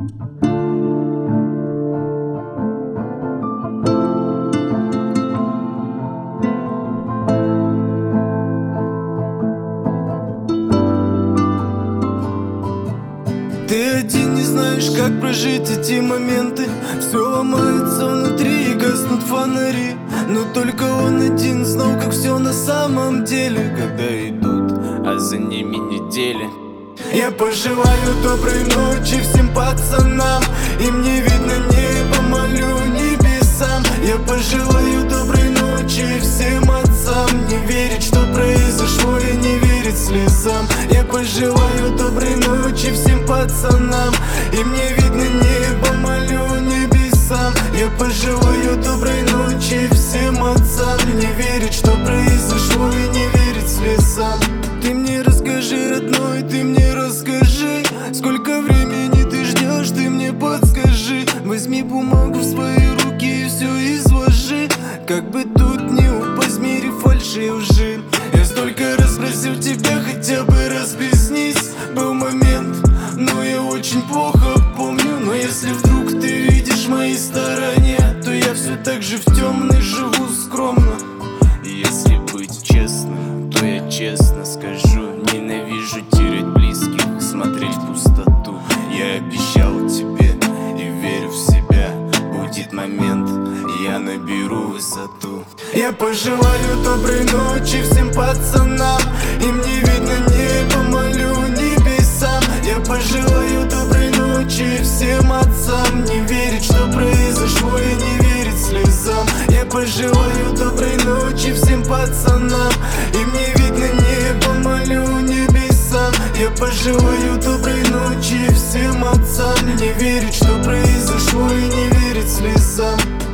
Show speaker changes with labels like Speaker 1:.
Speaker 1: Ты один не знаешь, как прожить эти моменты. Все ломается внутри и гаснут фонари. Но только он один знал, как все на самом деле. Когда идут, а за ними недели. Я пожелаю доброй ночи всем пацанам. Им не видно небо, молю небесам. Я пожелаю доброй ночи всем отцам. Не верить, что произошло, и не верить слезам. Я пожелаю доброй ночи всем пацанам. Им не видно небо, молю небесам. Я пожелаю доброй ночи всем отцам. Не верить, что произошло, и не верить слезам. Ты мне расскажи, родной, ты мне расскажи, сколько времени ты ждешь, ты мне подскажи. Возьми бумагу в свои руки и все изложи. Как бы тут не упасть в мире фальши и лжи. Я столько раз просил тебя, хотя бы разъяснись. Был момент, но я очень плохо помню. Но если вдруг ты видишь мои старания, то я все так же в темной живу скромно. Если быть честным, то я честно скажу: ненавижу терять близких, смотреть в пустоту. Я обещал тебе и верю в себя. Будет момент, я наберу высоту. Я пожелаю доброй ночи всем пацанам. Им не видно небо, молю небесам. Я пожелаю доброй ночи всем отцам. Не верить, что произошло, и не верить слезам. Я пожелаю доброй ночи всем пацанам. Им не видно небо, молю небесам. Я пожелаю доброй ночи всем отцам. Не верить, что произошло, и не верить слезам.